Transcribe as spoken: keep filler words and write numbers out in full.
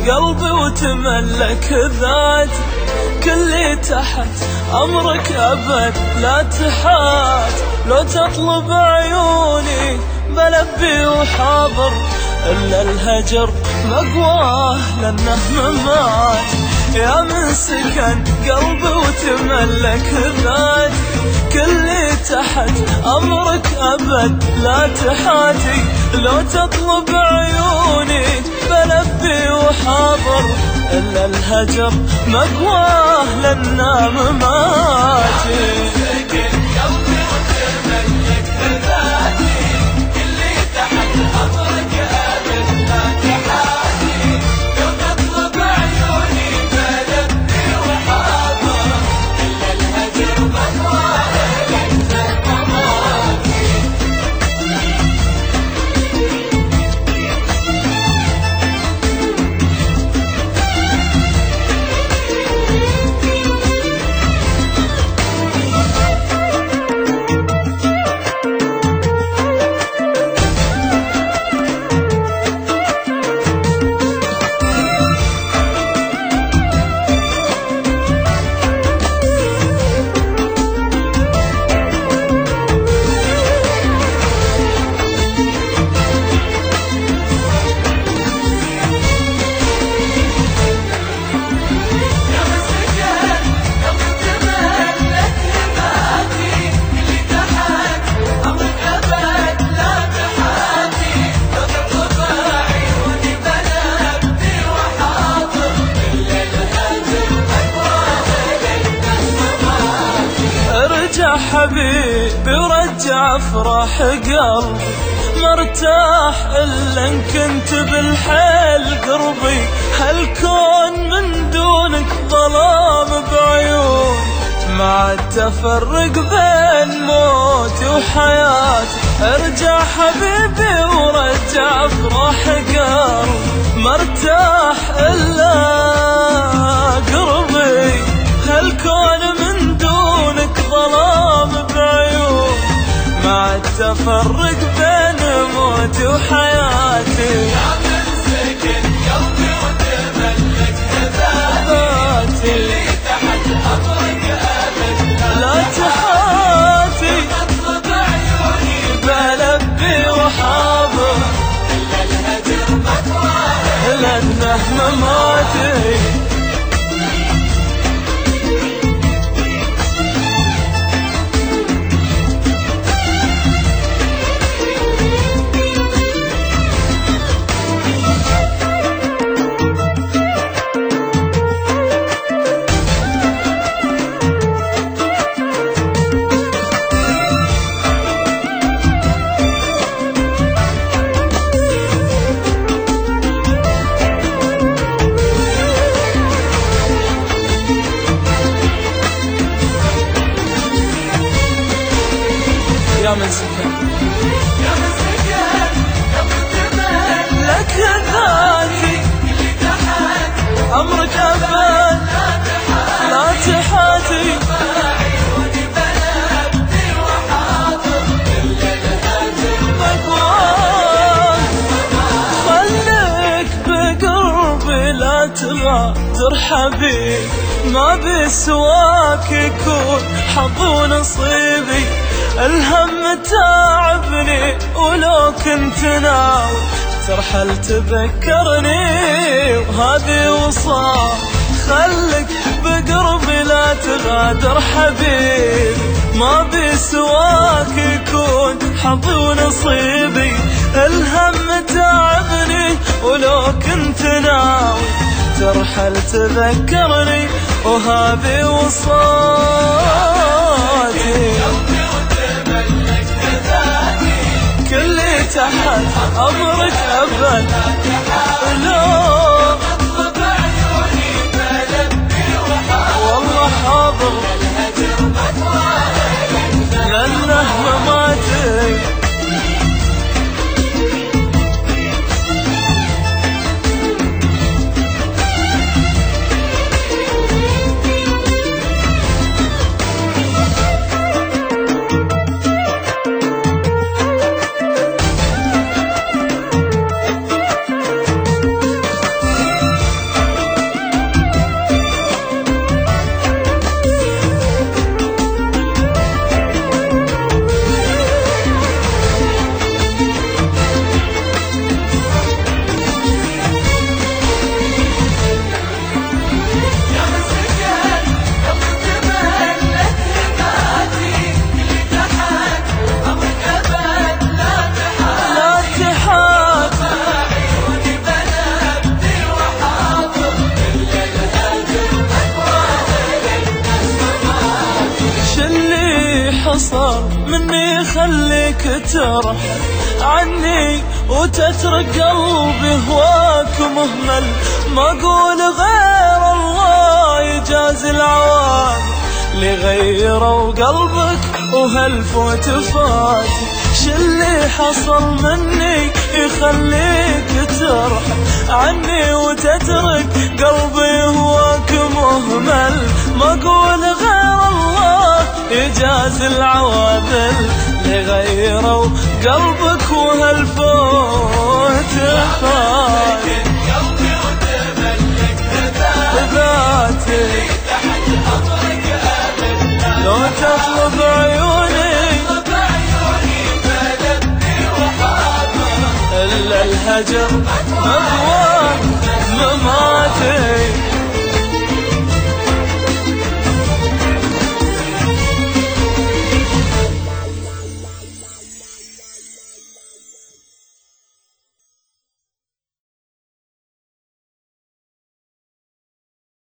قلبي وتملك ذاتي، كلي تحت أمرك أبد لا تحات. لو تطلب عيوني بلبي وحاضر، إلا الهجر مقواه لأنه ممات. يا من سكن قلبي وتملك ذاتي، كلي تحت أمرك أبد لا تحاتي. لو تطلب عيوني بلبي وحاضر، إلا الهجر مقواه لأنه مماتي. حبيبي ورجع افراح قلبي، مرتاح الا ان كنت بالحيل قربي. هالكون من دونك ظلام بعيون، مع التفرق بين موتي وحياتي. ارجع حبيبي ورجع افراح قلبي، مرتاح الا قربي. هالكون من دونك ظلام بعيون، مع التفرق بين موتي وحياتي. يا من سكن قلبي وتملك ذاتي، اللي تحت أمرك أبد لا تحاتي. تطلب عيوني بلبي وحاضر، إلا الهجر مقواه لأنه مماتي. يا من سكن يا من سكن قلبي لك ذاتي، اللي تحت أمرك أبد لا تحاتي. عيوني بلبي وحاضر، إلا الهجر مقواه خليك بقربي لا تغادر حبيب. ما بسواك يكون حظ ونصيبي، الهم تعبني ولو كنت ناوي ترحل تذكرني وهذه وصال. خلك بقربي لا تغادر حبيب، ما بسواك يكون حظي ونصيبي. الهم تعبني ولو كنت ناوي ترحل تذكرني وهذه وصالي. كلي تحت أمرك أبد لو تطلب عيوني بلبي وحاضر، والله حاضر الهجر مقواه لأنه مماتي. يخليك ترحل عني وتترك قلبي هواك مهمل. ما اقول غير الله يجازي العوام اللي غيروا قلبك وهالفوت فات. شلي حصل مني يخليك ترحل عني وتترك قلبي هواك مهمل. ما اقول غير الله يجازي العوامل اللي غيروا قلبك وهالفوت فات. قلبي وتملك ذاتي تحت أمرك أبدا لو تطلب عيوني بعيوني بلبي وحاضر إلا الهجر مهواه مماتي.